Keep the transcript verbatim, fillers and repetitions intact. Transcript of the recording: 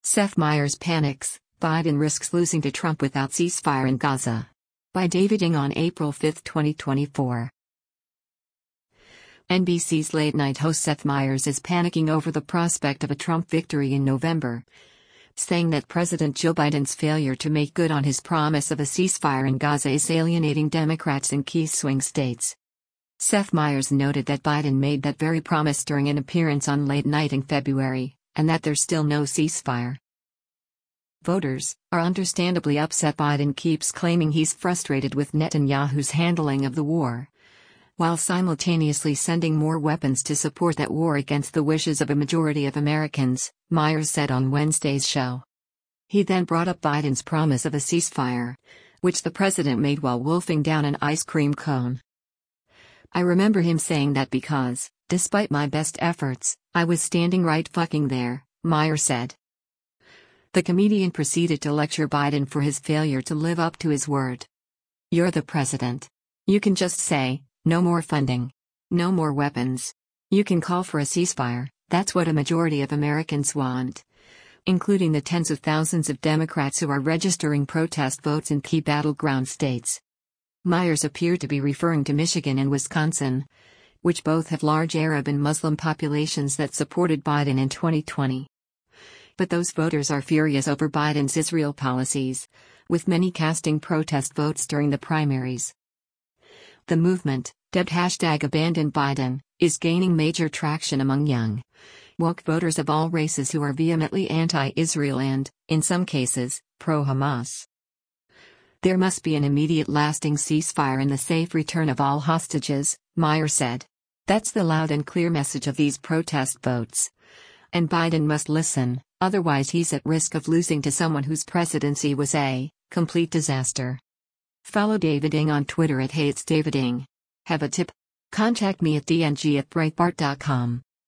Seth Meyers panics, Biden risks losing to Trump without ceasefire in Gaza. By David Ng on April fifth, twenty twenty-four. N B C's late-night host Seth Meyers is panicking over the prospect of a Trump victory in November, saying that President Joe Biden's failure to make good on his promise of a ceasefire in Gaza is alienating Democrats in key swing states. Seth Meyers noted that Biden made that very promise during an appearance on Late Night in February, and that there's still no ceasefire. Voters are understandably upset. Biden keeps claiming he's frustrated with Netanyahu's handling of the war, while simultaneously sending more weapons to support that war against the wishes of a majority of Americans, Meyers said on Wednesday's show. He then brought up Biden's promise of a ceasefire, which the president made while wolfing down an ice cream cone. "I remember him saying that because, despite my best efforts, I was standing right fucking there," Meyers said. The comedian proceeded to lecture Biden for his failure to live up to his word. "You're the president. You can just say, no more funding. No more weapons. You can call for a ceasefire, that's what a majority of Americans want, including the tens of thousands of Democrats who are registering protest votes in key battleground states." Meyers appeared to be referring to Michigan and Wisconsin, which both have large Arab and Muslim populations that supported Biden in twenty twenty. But those voters are furious over Biden's Israel policies, with many casting protest votes during the primaries. The movement, dubbed hashtag Abandon Biden, is gaining major traction among young, woke voters of all races who are vehemently anti-Israel and, in some cases, pro-Hamas. "There must be an immediate lasting ceasefire and the safe return of all hostages," Meyers said. "That's the loud and clear message of these protest votes. And Biden must listen, otherwise he's at risk of losing to someone whose presidency was a complete disaster." Follow David Ng on Twitter at HatesDavidNg. Have a tip? Contact me at d n g at breitbart dot com.